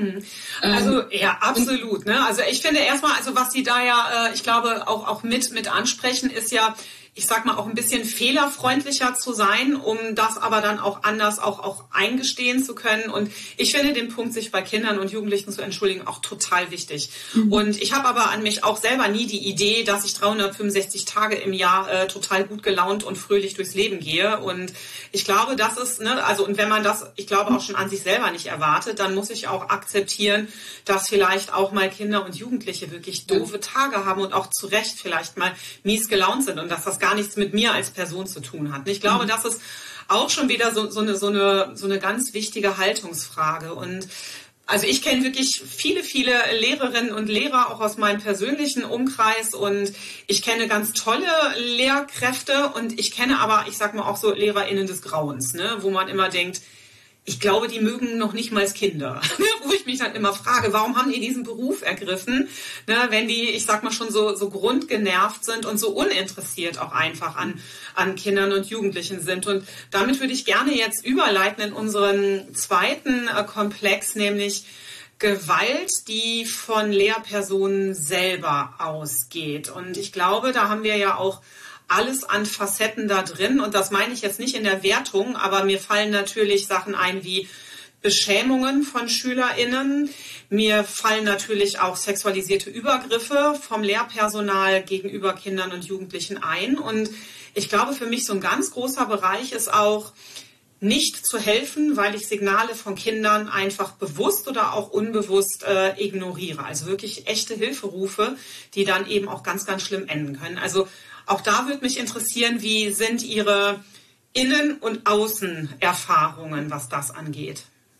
Also ja, absolut. Ne? Also ich finde erstmal, also was Sie da ja, ich glaube, auch mit ansprechen, ist ja, ich sag mal, auch ein bisschen fehlerfreundlicher zu sein, um das aber dann auch anders auch eingestehen zu können. Und ich finde den Punkt, sich bei Kindern und Jugendlichen zu entschuldigen, auch total wichtig. Und ich habe aber an mich auch selber nie die Idee, dass ich 365 Tage im Jahr total gut gelaunt und fröhlich durchs Leben gehe. Und ich glaube, das ist, ne, also und wenn man das, ich glaube, auch schon an sich selber nicht erwartet, dann muss ich auch akzeptieren, dass vielleicht auch mal Kinder und Jugendliche wirklich doofe Tage haben und auch zu Recht vielleicht mal mies gelaunt sind und dass das gar nichts mit mir als Person zu tun hat. Und ich glaube, das ist auch schon wieder so eine ganz wichtige Haltungsfrage. Und also ich kenne wirklich viele Lehrerinnen und Lehrer auch aus meinem persönlichen Umkreis und ich kenne ganz tolle Lehrkräfte und ich kenne aber, ich sag mal auch so LehrerInnen des Grauens, ne, wo man immer denkt, ich glaube, die mögen noch nicht mal Kinder. Wo ich mich dann immer frage, warum haben die diesen Beruf ergriffen, ne, wenn die, ich sag mal, schon so grundgenervt sind und so uninteressiert auch einfach an Kindern und Jugendlichen sind. Und damit würde ich gerne jetzt überleiten in unseren zweiten Komplex, nämlich Gewalt, die von Lehrpersonen selber ausgeht. Und ich glaube, da haben wir ja auch alles an Facetten da drin und das meine ich jetzt nicht in der Wertung, aber mir fallen natürlich Sachen ein wie Beschämungen von SchülerInnen, mir fallen natürlich auch sexualisierte Übergriffe vom Lehrpersonal gegenüber Kindern und Jugendlichen ein und ich glaube für mich so ein ganz großer Bereich ist auch nicht zu helfen, weil ich Signale von Kindern einfach bewusst oder auch unbewusst ignoriere, also wirklich echte Hilferufe, die dann eben auch ganz, ganz schlimm enden können. Also auch da würde mich interessieren, wie sind Ihre Innen- und Außenerfahrungen, was das angeht?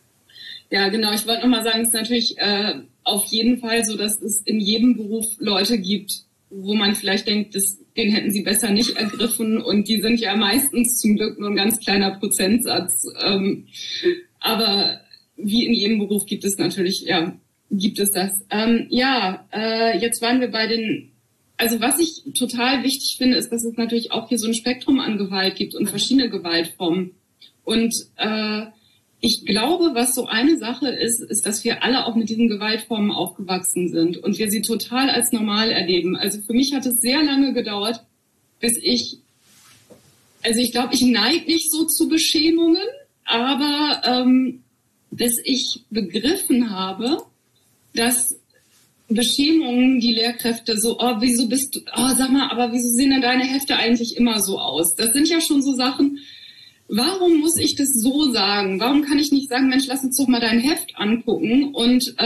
Ja, genau. Ich wollte nochmal sagen, es ist natürlich auf jeden Fall so, dass es in jedem Beruf Leute gibt, wo man vielleicht denkt, den hätten sie besser nicht ergriffen. Und die sind ja meistens zum Glück nur ein ganz kleiner Prozentsatz. Aber wie in jedem Beruf gibt es natürlich, gibt es das. Jetzt waren wir bei den... Also was ich total wichtig finde, ist, dass es natürlich auch hier so ein Spektrum an Gewalt gibt und verschiedene Gewaltformen. Und ich glaube, was so eine Sache ist, dass wir alle auch mit diesen Gewaltformen aufgewachsen sind und wir sie total als normal erleben. Also für mich hat es sehr lange gedauert, bis ich glaube, ich neige nicht so zu Beschämungen, aber bis ich begriffen habe, dass Beschämungen, die Lehrkräfte so, wieso sehen denn deine Hefte eigentlich immer so aus? Das sind ja schon so Sachen, warum muss ich das so sagen? Warum kann ich nicht sagen, Mensch, lass uns doch mal dein Heft angucken und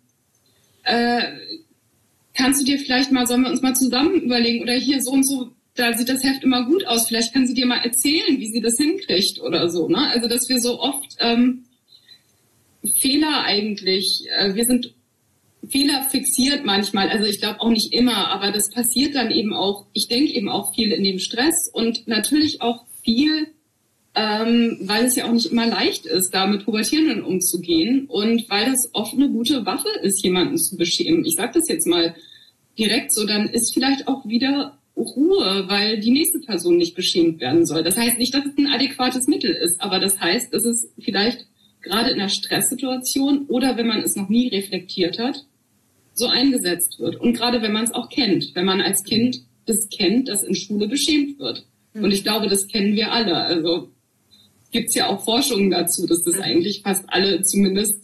kannst du dir vielleicht mal, sollen wir uns mal zusammen überlegen oder hier so und so, da sieht das Heft immer gut aus. Vielleicht kann sie dir mal erzählen, wie sie das hinkriegt oder so. Ne? Also dass wir so oft Fehler eigentlich, wir sind fehlerfixiert manchmal. Also ich glaube auch nicht immer, aber das passiert dann eben auch. Ich denke eben auch viel in dem Stress und natürlich auch viel, weil es ja auch nicht immer leicht ist, da mit Pubertierenden umzugehen und weil das oft eine gute Waffe ist, jemanden zu beschämen. Ich sage das jetzt mal direkt so, dann ist vielleicht auch wieder Ruhe, weil die nächste Person nicht beschämt werden soll. Das heißt nicht, dass es ein adäquates Mittel ist, aber das heißt, dass es vielleicht gerade in einer Stresssituation oder wenn man es noch nie reflektiert hat, so eingesetzt wird. Und gerade wenn man es auch kennt, wenn man als Kind das kennt, dass in Schule beschämt wird. Und ich glaube, das kennen wir alle. Also gibt es ja auch Forschungen dazu, dass das eigentlich fast alle zumindest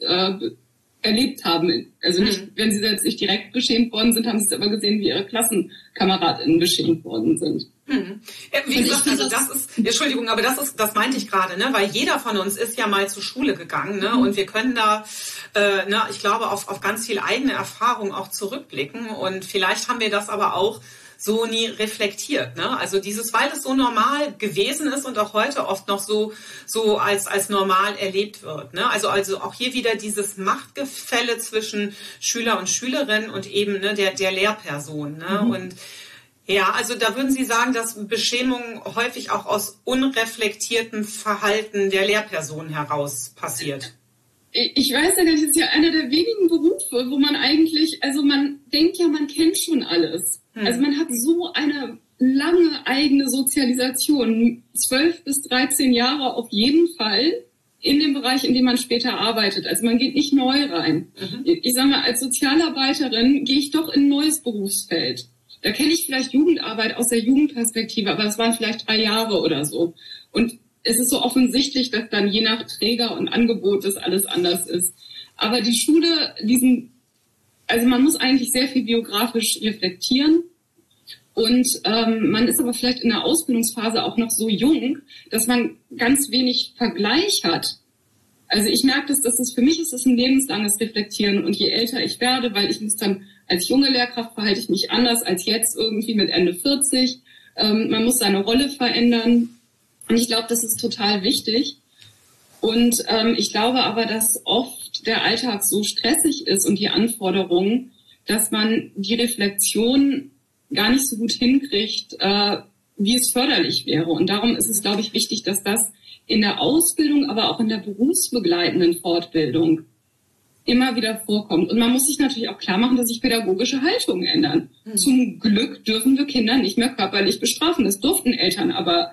erlebt haben. Also nicht, wenn sie jetzt nicht direkt beschämt worden sind, haben sie es aber gesehen, wie ihre KlassenkameradInnen beschämt worden sind. Ja, wie gesagt, also das ist, Entschuldigung, aber das meinte ich gerade, ne, weil jeder von uns ist ja mal zur Schule gegangen, ne, und wir können da, ich glaube, auf ganz viel eigene Erfahrung auch zurückblicken und vielleicht haben wir das aber auch so nie reflektiert, ne? Also weil es so normal gewesen ist und auch heute oft noch so als normal erlebt wird, ne? Also auch hier wieder dieses Machtgefälle zwischen Schüler und Schülerin und eben, ne, der Lehrperson, ne? Und ja, also da würden Sie sagen, dass Beschämung häufig auch aus unreflektiertem Verhalten der Lehrperson heraus passiert. Ich weiß ja, das ist ja einer der wenigen Berufe, wo man eigentlich, also man denkt ja, man kennt schon alles. Also man hat so eine lange eigene Sozialisation, 12 bis 13 Jahre auf jeden Fall in dem Bereich, in dem man später arbeitet. Also man geht nicht neu rein. Ich sage mal, als Sozialarbeiterin gehe ich doch in ein neues Berufsfeld. Da kenne ich vielleicht Jugendarbeit aus der Jugendperspektive, aber das waren vielleicht 3 Jahre oder so. Und es ist so offensichtlich, dass dann je nach Träger und Angebot das alles anders ist. Aber die Schule, also man muss eigentlich sehr viel biografisch reflektieren. Und man ist aber vielleicht in der Ausbildungsphase auch noch so jung, dass man ganz wenig Vergleich hat. Also ich merke, für mich ist das ein lebenslanges Reflektieren. Und je älter ich werde, weil ich muss dann als junge Lehrkraft verhalte ich mich anders als jetzt irgendwie mit Ende 40. Man muss seine Rolle verändern. Und ich glaube, das ist total wichtig. Und ich glaube aber, dass oft der Alltag so stressig ist und die Anforderungen, dass man die Reflexion gar nicht so gut hinkriegt, wie es förderlich wäre. Und darum ist es, glaube ich, wichtig, dass das in der Ausbildung, aber auch in der berufsbegleitenden Fortbildung immer wieder vorkommt. Und man muss sich natürlich auch klar machen, dass sich pädagogische Haltungen ändern. Zum Glück dürfen wir Kinder nicht mehr körperlich bestrafen. Das durften Eltern aber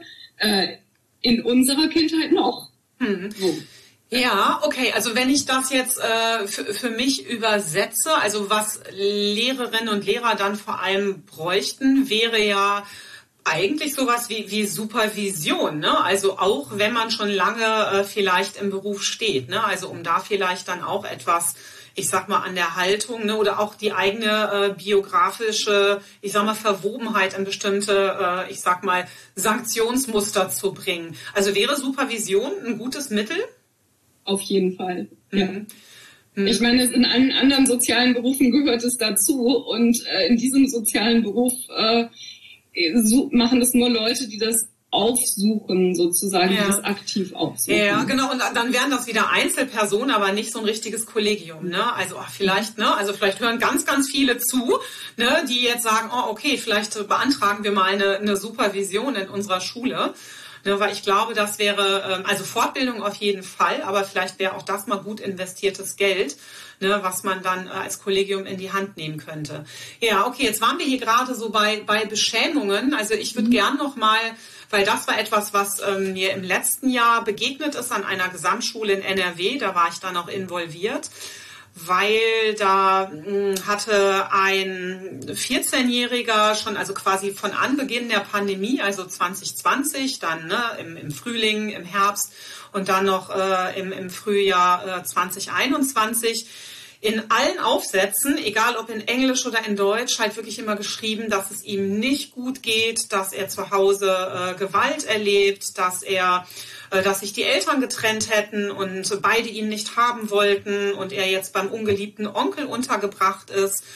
in unserer Kindheit noch. So. Ja, okay. Also wenn ich das jetzt für mich übersetze, also was Lehrerinnen und Lehrer dann vor allem bräuchten, wäre ja eigentlich sowas wie Supervision, ne? Also auch wenn man schon lange vielleicht im Beruf steht, ne? Also um da vielleicht dann auch etwas, ich sag mal, an der Haltung, ne? Oder auch die eigene biografische, ich sag mal, Verwobenheit in bestimmte, ich sag mal, Sanktionsmuster zu bringen. Also wäre Supervision ein gutes Mittel? Auf jeden Fall, ja. Ich meine, in allen anderen sozialen Berufen gehört es dazu und in diesem sozialen Beruf machen das nur Leute, die das aufsuchen, sozusagen, die das aktiv aufsuchen. Ja, genau. Und dann wären das wieder Einzelpersonen, aber nicht so ein richtiges Kollegium, ne? Also vielleicht hören ganz, ganz viele zu, ne, die jetzt sagen, oh, okay, vielleicht beantragen wir mal eine Supervision in unserer Schule. Ne, weil ich glaube, das wäre, also Fortbildung auf jeden Fall, aber vielleicht wäre auch das mal gut investiertes Geld, ne, was man dann als Kollegium in die Hand nehmen könnte. Ja, okay, jetzt waren wir hier gerade so bei Beschämungen. Also ich würde gern noch mal, weil das war etwas, was mir im letzten Jahr begegnet ist an einer Gesamtschule in NRW, da war ich dann auch involviert, weil da hatte ein 14-Jähriger schon, also quasi von Anbeginn der Pandemie, also 2020, dann ne, im Frühling, im Herbst und dann noch im Frühjahr 2021, in allen Aufsätzen, egal ob in Englisch oder in Deutsch, halt wirklich immer geschrieben, dass es ihm nicht gut geht, dass er zu Hause Gewalt erlebt, dass sich die Eltern getrennt hätten und beide ihn nicht haben wollten und er jetzt beim ungeliebten Onkel untergebracht ist.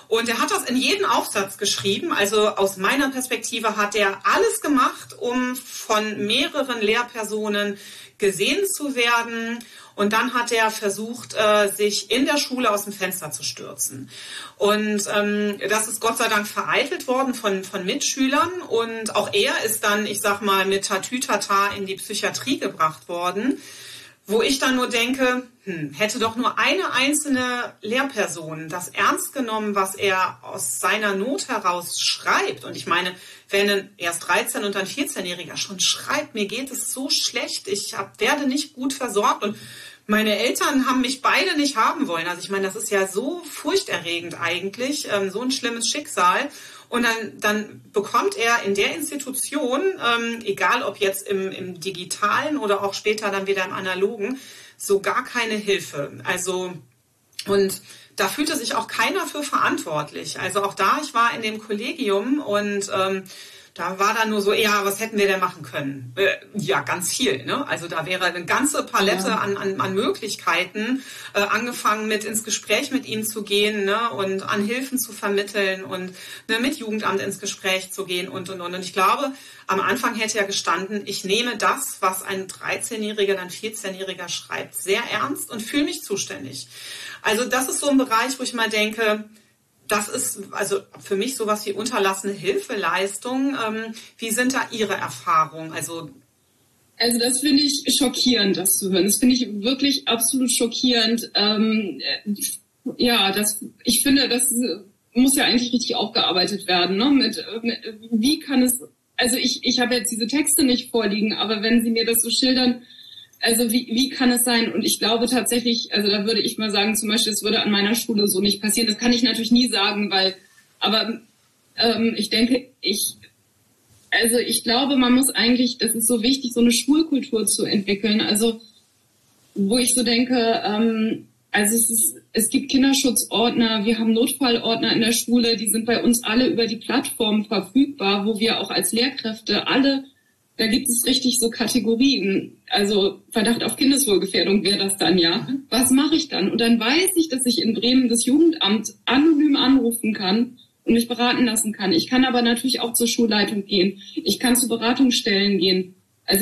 Und er hat das in jeden Aufsatz geschrieben. Also aus meiner Perspektive hat er alles gemacht, um von mehreren Lehrpersonen gesehen zu werden. Und dann hat er versucht, sich in der Schule aus dem Fenster zu stürzen. Und das ist Gott sei Dank vereitelt worden von Mitschülern. Und auch er ist dann, ich sag mal, mit Tatütata in die Psychiatrie gebracht worden. Wo ich dann nur denke, hätte doch nur eine einzelne Lehrperson das ernst genommen, was er aus seiner Not heraus schreibt. Und ich meine, wenn ein erst 13- und dann 14-Jähriger schon schreibt, mir geht es so schlecht, ich werde nicht gut versorgt und meine Eltern haben mich beide nicht haben wollen. Also ich meine, das ist ja so furchterregend eigentlich, so ein schlimmes Schicksal. Und dann bekommt er in der Institution, egal ob jetzt im Digitalen oder auch später dann wieder im Analogen, so gar keine Hilfe. Also, und da fühlte sich auch keiner für verantwortlich. Also auch da, ich war in dem Kollegium und da war dann nur so, ja, was hätten wir denn machen können? Ja, ganz viel. Ne? Also da wäre eine ganze Palette an Möglichkeiten, angefangen mit ins Gespräch mit ihm zu gehen, ne? Und an Hilfen zu vermitteln und ne, mit Jugendamt ins Gespräch zu gehen und. Und ich glaube, am Anfang hätte ja gestanden, ich nehme das, was ein 13-Jähriger, ein 14-Jähriger schreibt, sehr ernst und fühle mich zuständig. Also das ist so ein Bereich, wo ich mal denke, das ist also für mich sowas wie unterlassene Hilfeleistung. Wie sind da Ihre Erfahrungen? Also das finde ich schockierend, das zu hören. Das finde ich wirklich absolut schockierend. Ich finde, das muss ja eigentlich richtig aufgearbeitet werden. Ne? Wie kann es, also ich habe jetzt diese Texte nicht vorliegen, aber wenn Sie mir das so schildern, also wie kann es sein? Und ich glaube tatsächlich, also da würde ich mal sagen, zum Beispiel, es würde an meiner Schule so nicht passieren. Das kann ich natürlich nie sagen, aber ich denke, ich glaube, man muss eigentlich, das ist so wichtig, so eine Schulkultur zu entwickeln. Also wo ich so denke, es gibt Kinderschutzordner, wir haben Notfallordner in der Schule, die sind bei uns alle über die Plattform verfügbar, wo wir auch als Lehrkräfte alle, da gibt es richtig so Kategorien. Also Verdacht auf Kindeswohlgefährdung wäre das dann, ja. Was mache ich dann? Und dann weiß ich, dass ich in Bremen das Jugendamt anonym anrufen kann und mich beraten lassen kann. Ich kann aber natürlich auch zur Schulleitung gehen. Ich kann zu Beratungsstellen gehen. Also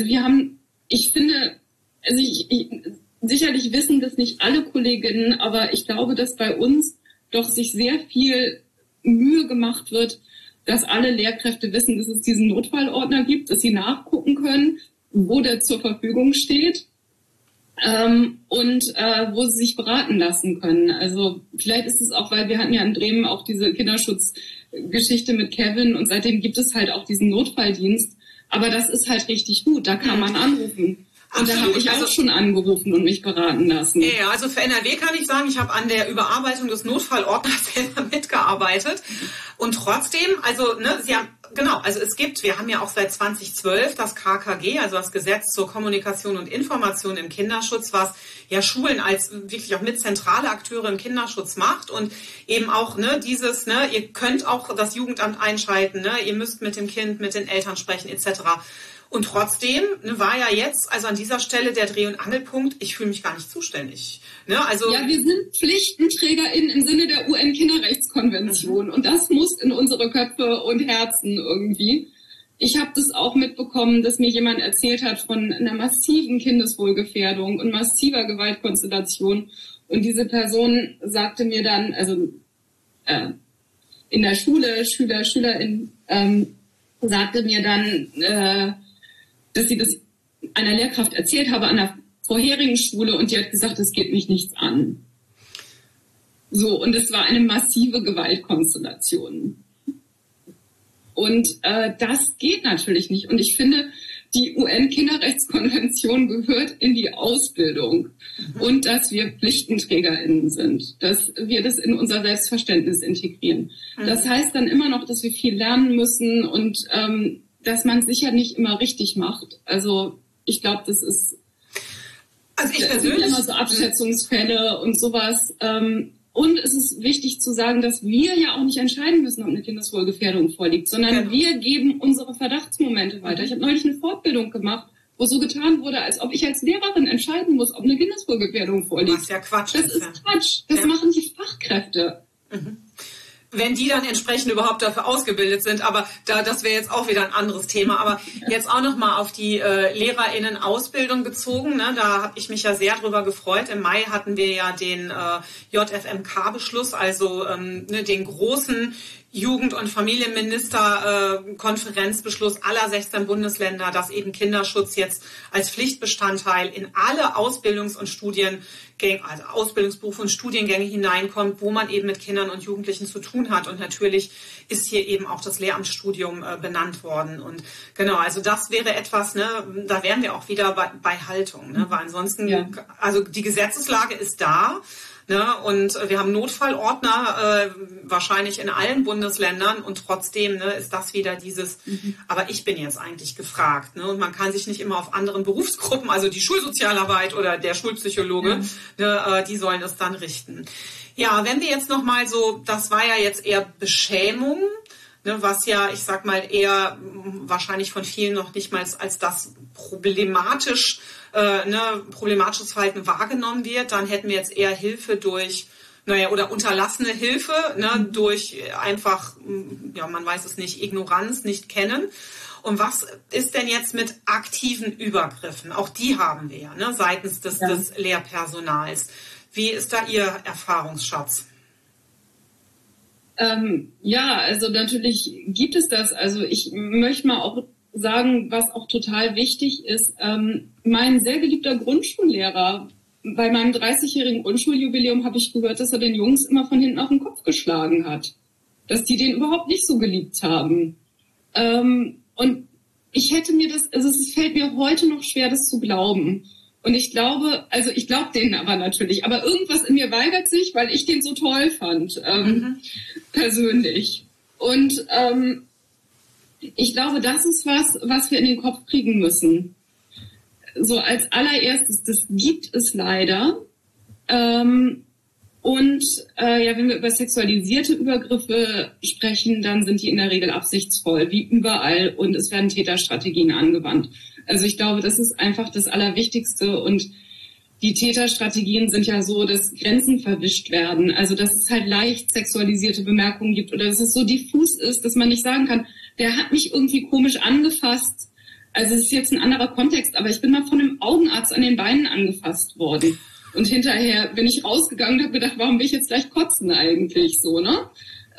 sicherlich wissen das nicht alle Kolleginnen, aber ich glaube, dass bei uns doch sich sehr viel Mühe gemacht wird, dass alle Lehrkräfte wissen, dass es diesen Notfallordner gibt, dass sie nachgucken können, wo der zur Verfügung steht und wo sie sich beraten lassen können. Also vielleicht ist es auch, weil wir hatten ja in Bremen auch diese Kinderschutzgeschichte mit Kevin und seitdem gibt es halt auch diesen Notfalldienst. Aber das ist halt richtig gut, da kann man anrufen. Und da habe ich auch schon angerufen und mich beraten lassen. Ja, also für NRW kann ich sagen, ich habe an der Überarbeitung des Notfallordners selber mitgearbeitet. Und trotzdem, also ne, wir haben ja auch seit 2012 das KKG, also das Gesetz zur Kommunikation und Information im Kinderschutz, was ja Schulen als wirklich auch mit zentrale Akteure im Kinderschutz macht und eben auch ihr könnt auch das Jugendamt einschalten, ne, ihr müsst mit dem Kind, mit den Eltern sprechen etc. Und trotzdem war ja jetzt, also an dieser Stelle der Dreh- und Angelpunkt, ich fühle mich gar nicht zuständig. Ne? Also ja, wir sind PflichtenträgerInnen im Sinne der UN-Kinderrechtskonvention und das muss in unsere Köpfe und Herzen irgendwie. Ich habe das auch mitbekommen, dass mir jemand erzählt hat von einer massiven Kindeswohlgefährdung und massiver Gewaltkonstellation und diese Person sagte mir dann, also in der Schule, Schülerin, sagte mir dann, dass sie das einer Lehrkraft erzählt habe an der vorherigen Schule und die hat gesagt, es geht mich nichts an. So, und es war eine massive Gewaltkonstellation. Und das geht natürlich nicht. Und ich finde, die UN-Kinderrechtskonvention gehört in die Ausbildung und dass wir PflichtenträgerInnen sind, dass wir das in unser Selbstverständnis integrieren. Das heißt dann immer noch, dass wir viel lernen müssen und dass man es sicher nicht immer richtig macht. Also ich glaube, das ist sind immer so Abschätzungsfälle und sowas. Und es ist wichtig zu sagen, dass wir ja auch nicht entscheiden müssen, ob eine Kindeswohlgefährdung vorliegt, sondern wir geben unsere Verdachtsmomente weiter. Ich habe neulich eine Fortbildung gemacht, wo so getan wurde, als ob ich als Lehrerin entscheiden muss, ob eine Kindeswohlgefährdung vorliegt. Was ja Quatsch ist. Das ist Quatsch. Das machen die Fachkräfte. wenn die dann entsprechend überhaupt dafür ausgebildet sind. Aber das wäre jetzt auch wieder ein anderes Thema. Aber jetzt auch nochmal auf die LehrerInnen-Ausbildung bezogen. Ne? Da habe ich mich ja sehr drüber gefreut. Im Mai hatten wir ja den JFMK-Beschluss, also den großen Jugend- und Familienministerkonferenzbeschluss aller 16 Bundesländer, dass eben Kinderschutz jetzt als Pflichtbestandteil in alle Ausbildungsberufe und Studiengänge hineinkommt, wo man eben mit Kindern und Jugendlichen zu tun hat. Und natürlich ist hier eben auch das Lehramtsstudium benannt worden. Und genau, also das wäre etwas, ne, da wären wir auch wieder bei Haltung, ne, weil ansonsten, also die Gesetzeslage ist da. Ne, und wir haben Notfallordner wahrscheinlich in allen Bundesländern und trotzdem ist das wieder dieses, aber ich bin jetzt eigentlich gefragt. Ne, und man kann sich nicht immer auf anderen Berufsgruppen, also die Schulsozialarbeit oder der Schulpsychologe, die sollen es dann richten. Ja, wenn wir jetzt nochmal so, das war ja jetzt eher Beschämung, ne, was ja, ich sag mal, eher wahrscheinlich von vielen noch nicht mal als das problematisches Verhalten wahrgenommen wird, dann hätten wir jetzt eher Hilfe durch, oder unterlassene Hilfe, ne, durch einfach, man weiß es nicht, Ignoranz, nicht kennen. Und was ist denn jetzt mit aktiven Übergriffen? Auch die haben wir, ne, seitens des Lehrpersonals. Wie ist da Ihr Erfahrungsschatz? Also natürlich gibt es das. Also ich möchte mal auch sagen, was auch total wichtig ist. Mein sehr geliebter Grundschullehrer, bei meinem 30-jährigen Grundschuljubiläum habe ich gehört, dass er den Jungs immer von hinten auf den Kopf geschlagen hat. Dass die den überhaupt nicht so geliebt haben. Und ich hätte mir es fällt mir heute noch schwer, das zu glauben. Und ich glaube denen aber natürlich. Aber irgendwas in mir weigert sich, weil ich den so toll fand, persönlich. Und ich glaube, das ist was wir in den Kopf kriegen müssen. So als allererstes, das gibt es leider. Wenn wir über sexualisierte Übergriffe sprechen, dann sind die in der Regel absichtsvoll, wie überall. Und es werden Täterstrategien angewandt. Also ich glaube, das ist einfach das Allerwichtigste. Und die Täterstrategien sind ja so, dass Grenzen verwischt werden. Also dass es halt leicht sexualisierte Bemerkungen gibt oder dass es so diffus ist, dass man nicht sagen kann, der hat mich irgendwie komisch angefasst. Also es ist jetzt ein anderer Kontext, aber ich bin mal von einem Augenarzt an den Beinen angefasst worden. Und hinterher bin ich rausgegangen und habe gedacht, warum will ich jetzt gleich kotzen eigentlich so, ne?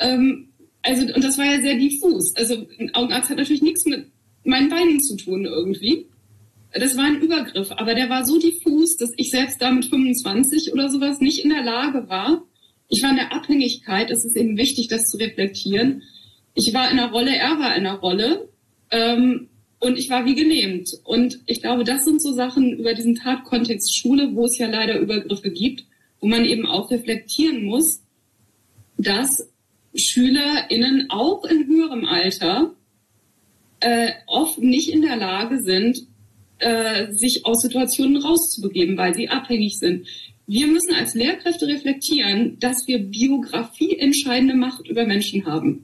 Und das war ja sehr diffus. Also ein Augenarzt hat natürlich nichts mit meinen Beinen zu tun irgendwie. Das war ein Übergriff, aber der war so diffus, dass ich selbst da mit 25 oder sowas nicht in der Lage war. Ich war in der Abhängigkeit, es ist eben wichtig, das zu reflektieren. Ich war in einer Rolle, er war in einer Rolle und ich war wie gelähmt. Und ich glaube, das sind so Sachen über diesen Tatkontext Schule, wo es ja leider Übergriffe gibt, wo man eben auch reflektieren muss, dass SchülerInnen auch in höherem Alter oft nicht in der Lage sind, sich aus Situationen rauszubegeben, weil sie abhängig sind. Wir müssen als Lehrkräfte reflektieren, dass wir Biografie entscheidende Macht über Menschen haben.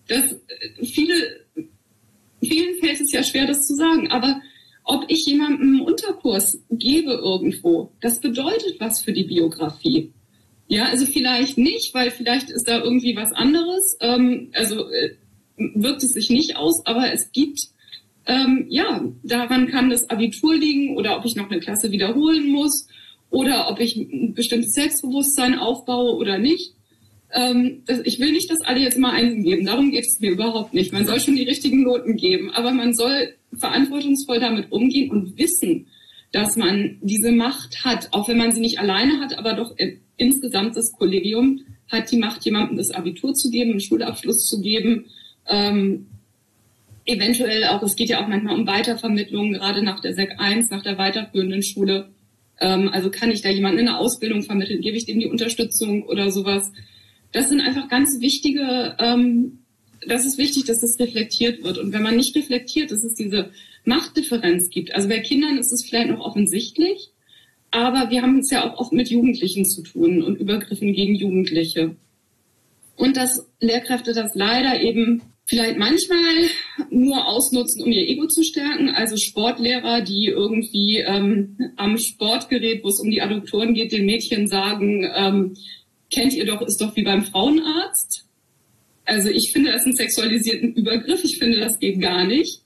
Vielen fällt es ja schwer, das zu sagen, aber ob ich jemandem einen Unterkurs gebe irgendwo, das bedeutet was für die Biografie. Ja, also vielleicht nicht, weil vielleicht ist da irgendwie was anderes, wirkt es sich nicht aus, aber es gibt, daran kann das Abitur liegen oder ob ich noch eine Klasse wiederholen muss oder ob ich ein bestimmtes Selbstbewusstsein aufbaue oder nicht. Ich will nicht, dass alle jetzt immer Einsen geben, darum geht es mir überhaupt nicht. Man soll schon die richtigen Noten geben, aber man soll verantwortungsvoll damit umgehen und wissen, dass man diese Macht hat, auch wenn man sie nicht alleine hat, aber doch insgesamt das Kollegium hat die Macht, jemandem das Abitur zu geben, einen Schulabschluss zu geben, eventuell auch, es geht ja auch manchmal um Weitervermittlung, gerade nach der Sek 1, nach der weiterführenden Schule. Also kann ich da jemanden in eine Ausbildung vermitteln, gebe ich dem die Unterstützung oder sowas. Das sind einfach ganz wichtige, das ist wichtig, dass das reflektiert wird. Und wenn man nicht reflektiert, dass es diese Machtdifferenz gibt. Also bei Kindern ist es vielleicht noch offensichtlich, aber wir haben es ja auch oft mit Jugendlichen zu tun und Übergriffen gegen Jugendliche. Und dass Lehrkräfte das leider eben vielleicht manchmal nur ausnutzen, um ihr Ego zu stärken. Also Sportlehrer, die irgendwie am Sportgerät, wo es um die Adduktoren geht, den Mädchen sagen, kennt ihr doch, ist doch wie beim Frauenarzt. Also ich finde das einen sexualisierten Übergriff. Ich finde, das geht gar nicht.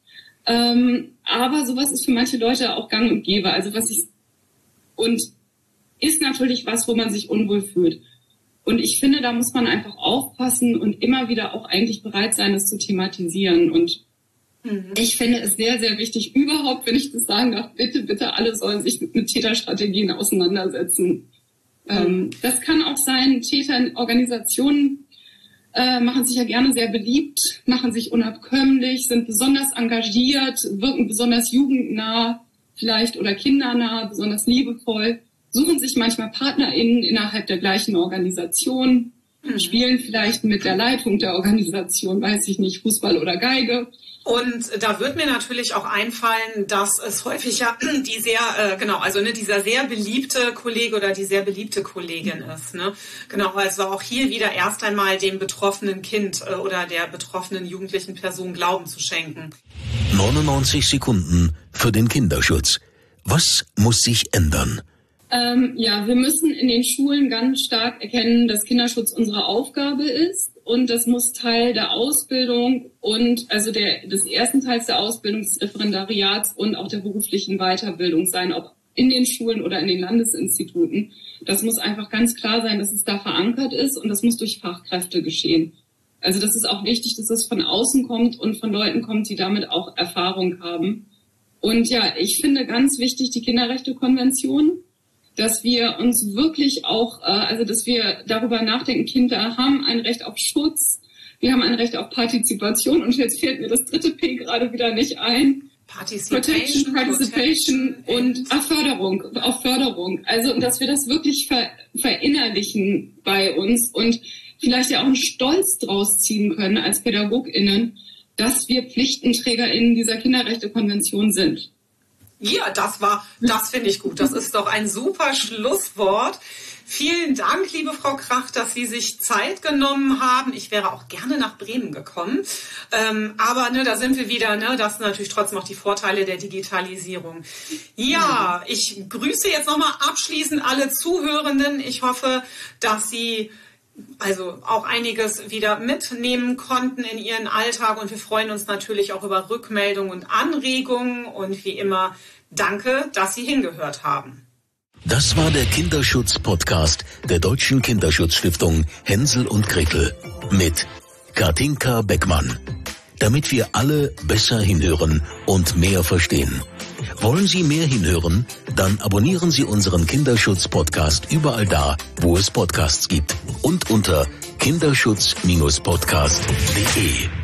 Aber sowas ist für manche Leute auch gang und gäbe. Also und ist natürlich was, wo man sich unwohl fühlt. Und ich finde, da muss man einfach aufpassen und immer wieder auch eigentlich bereit sein, das zu thematisieren. Und ich finde es sehr, sehr wichtig, überhaupt, wenn ich das sagen darf, bitte alle sollen sich mit Täterstrategien auseinandersetzen. Das kann auch sein, Täterorganisationen machen sich ja gerne sehr beliebt, machen sich unabkömmlich, sind besonders engagiert, wirken besonders jugendnah vielleicht oder kindernah, besonders liebevoll, suchen sich manchmal PartnerInnen innerhalb der gleichen Organisation, spielen vielleicht mit der Leitung der Organisation, weiß ich nicht, Fußball oder Geige. Und da wird mir natürlich auch einfallen, dass es häufig ja dieser sehr beliebte Kollege oder die sehr beliebte Kollegin ist. Ne? Genau, also auch hier wieder erst einmal dem betroffenen Kind oder der betroffenen jugendlichen Person Glauben zu schenken. 99 Sekunden für den Kinderschutz. Was muss sich ändern? Wir müssen in den Schulen ganz stark erkennen, dass Kinderschutz unsere Aufgabe ist und das muss Teil der Ausbildung und also des ersten Teils der Ausbildung des Referendariats und auch der beruflichen Weiterbildung sein, ob in den Schulen oder in den Landesinstituten. Das muss einfach ganz klar sein, dass es da verankert ist und das muss durch Fachkräfte geschehen. Also das ist auch wichtig, dass es von außen kommt und von Leuten kommt, die damit auch Erfahrung haben. Und ja, ich finde ganz wichtig die Kinderrechtekonvention, dass wir uns wirklich auch, dass wir darüber nachdenken, Kinder haben ein Recht auf Schutz, wir haben ein Recht auf Partizipation und jetzt fällt mir das 3. P gerade wieder nicht ein. Participation und Förderung. Also, dass wir das wirklich verinnerlichen bei uns und vielleicht ja auch einen Stolz draus ziehen können als PädagogInnen, dass wir PflichtenträgerInnen dieser Kinderrechtekonvention sind. Ja, das finde ich gut. Das ist doch ein super Schlusswort. Vielen Dank, liebe Frau Krach, dass Sie sich Zeit genommen haben. Ich wäre auch gerne nach Bremen gekommen. Aber da sind wir wieder, das sind natürlich trotzdem auch die Vorteile der Digitalisierung. Ja, ich grüße jetzt nochmal abschließend alle Zuhörenden. Ich hoffe, dass Sie auch einiges wieder mitnehmen konnten in Ihren Alltag und wir freuen uns natürlich auch über Rückmeldungen und Anregungen und wie immer, danke, dass Sie hingehört haben. Das war der Kinderschutz-Podcast der Deutschen Kinderschutzstiftung Hänsel und Gretel mit Katinka Beckmann. Damit wir alle besser hinhören und mehr verstehen. Wollen Sie mehr hinhören? Dann abonnieren Sie unseren Kinderschutz-Podcast überall da, wo es Podcasts gibt und unter kinderschutz-podcast.de.